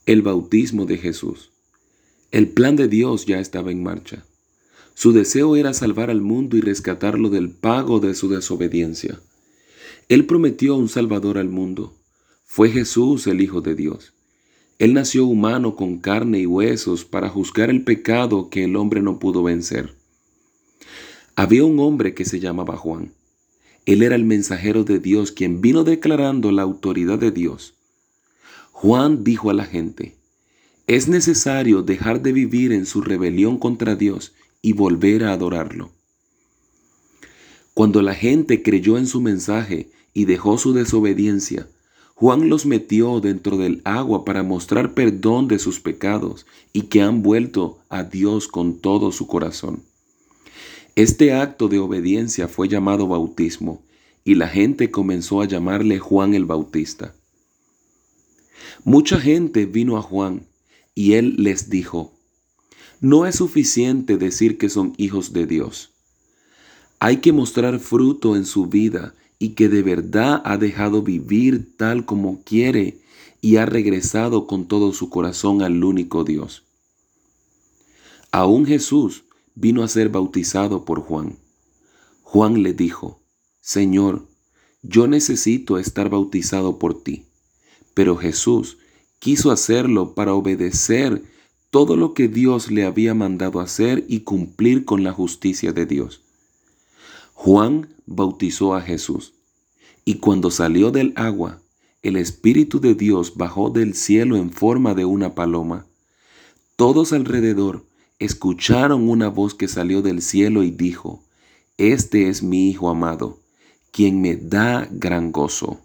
El bautismo de Jesús. El plan de Dios ya estaba en marcha. Su deseo era salvar al mundo y rescatarlo del pago de su desobediencia. Él prometió un Salvador al mundo. Fue Jesús el Hijo de Dios. Él nació humano con carne y huesos para juzgar el pecado que el hombre no pudo vencer. Había un hombre que se llamaba Juan. Él era el mensajero de Dios quien vino declarando la autoridad de Dios. Juan dijo a la gente: es necesario dejar de vivir en su rebelión contra Dios y volver a adorarlo. Cuando la gente creyó en su mensaje y dejó su desobediencia, Juan los metió dentro del agua para mostrar perdón de sus pecados y que han vuelto a Dios con todo su corazón. Este acto de obediencia fue llamado bautismo y la gente comenzó a llamarle Juan el Bautista. Mucha gente vino a Juan y él les dijo: no es suficiente decir que son hijos de Dios. Hay que mostrar fruto en su vida y que de verdad ha dejado vivir tal como quiere y ha regresado con todo su corazón al único Dios. Aún Jesús vino a ser bautizado por Juan. Juan le dijo: Señor, yo necesito estar bautizado por ti. Pero Jesús quiso hacerlo para obedecer todo lo que Dios le había mandado hacer y cumplir con la justicia de Dios. Juan bautizó a Jesús, y cuando salió del agua, el Espíritu de Dios bajó del cielo en forma de una paloma. Todos alrededor escucharon una voz que salió del cielo y dijo: este es mi Hijo amado, quien me da gran gozo.